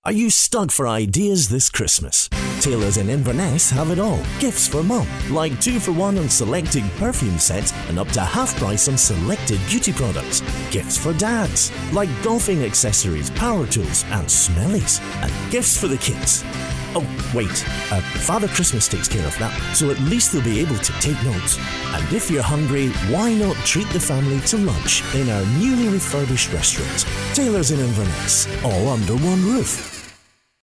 Are you stuck for ideas this Christmas? Tailors in Inverness have it all. Gifts for mum, like 2-for-1 on selected perfume sets and up to half price on selected beauty products. Gifts for dads, like golfing accessories, power tools and smellies. And gifts for the kids. Oh, wait, Father Christmas takes care of that, so at least they'll be able to take notes. And if you're hungry, why not treat the family to lunch in our newly refurbished restaurant? Tailors in Inverness, all under one roof.